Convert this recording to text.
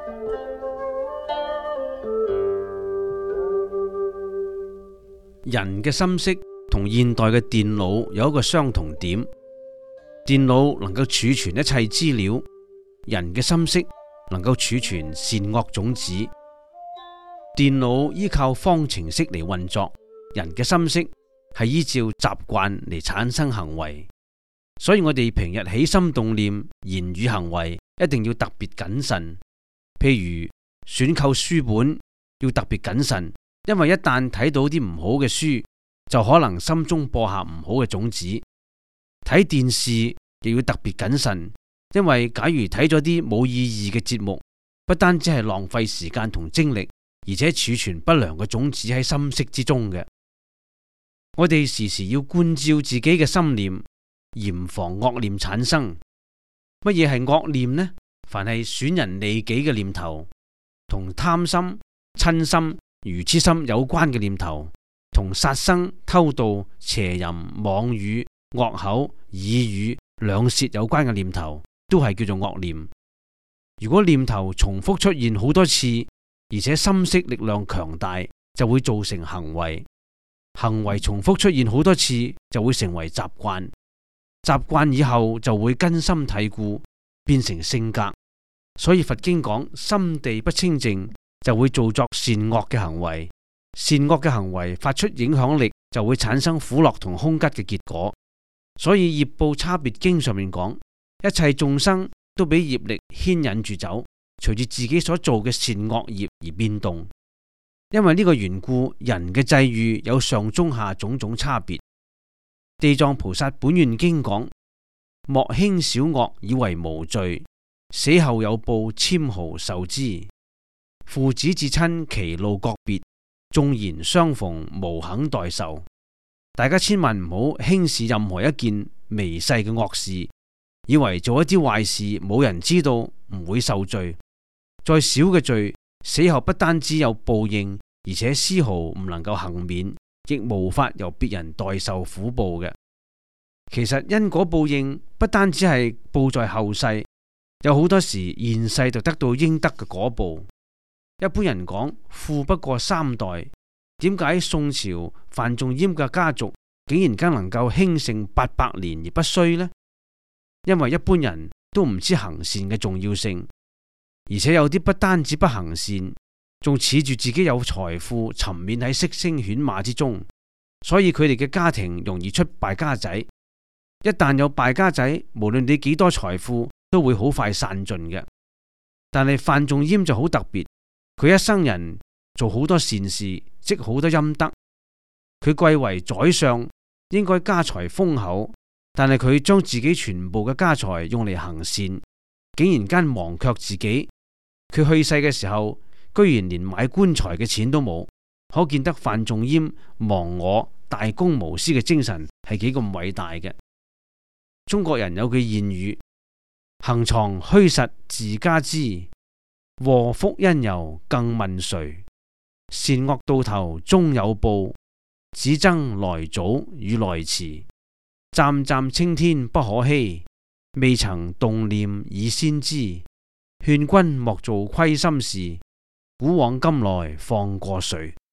人嘅心識同現代嘅電腦有一個相同點，電腦能夠儲存一切資料，人嘅心識能夠儲存善惡種子。電腦依靠方程式嚟運作，人嘅心識係依照習慣嚟產生行為。所以我哋平日起心動念、言語行為一定要特別謹慎。譬如選購書本要特別謹慎，因為一旦睇到啲唔好嘅書，就可能心中播下唔好嘅種子。睇電視亦要特別謹慎，因為假如睇咗啲冇意義嘅節目，不單止係浪費時間同精力，而且儲存不良嘅種子喺心識之中嘅。我哋時時要觀照自己嘅心念，嚴防惡念產生。乜嘢係惡念呢？凡係損人利己嘅念頭，同貪心、嗔心、愚癡心有關嘅念頭，同殺生、偷盜、邪淫、妄語、惡口、耳語、兩舌有關嘅念頭，都係叫做惡念。如果念頭重複出現好多次，而且心識力量強大，就會造成行為。行為重複出現好多次，就會成為習慣。習慣以後就會根深蒂固，變成性格。所以佛經講，心地不清淨，就會造作善惡嘅行為。善惡嘅行為發出影響力，就會產生苦樂同凶吉嘅結果。所以業報差別經上面講，一切眾生都俾業力牽引住走，隨住自己所做嘅善惡業而變動。因為呢個緣故，人嘅際遇有上中下種種差別。地藏菩薩本願經講，莫輕小惡以為無罪，死後有報纖毫受之。父子至親其路各別，縱然相逢無肯代受。大家千萬唔好輕視任何一件微細嘅惡事，以為做一啲壞事冇人知道唔會受罪。再小嘅罪，死後不單止有報應，而且絲毫唔能夠幸免，亦無法由別人代受苦報嘅。其實因果報應不單止係報在後世，有好多時現世就得到應得嘅果報。一般人講富不過三代，點解宋朝范仲淹嘅家族竟然更能夠興盛800年而不衰呢？因為一般人都唔知行善嘅重要性，而且有啲不單止不行善，仲恃住自己有財富，沉湎喺色聲犬馬之中，所以佢哋嘅家庭容易出敗家仔。一旦有敗家仔，無論你幾多財富，都會好快散盡嘅。但係范仲淹就好特別，佢一生人做好多善事，積好多陰德。佢貴為宰相，應該家財豐厚，但係佢將自己全部嘅家財用嚟行善，竟然間忘卻自己。佢去世嘅時候，居然連買棺材嘅錢都冇，可見得范仲淹忘我、大公無私嘅精神係幾咁偉大嘅。中國人有句諺語：行藏虛實自家知，禍福因由更問誰？善惡到頭終有報，只爭來早與來遲。湛湛青天不可欺，未曾動念已先知。勸君莫做虧心事，古往今來放過誰？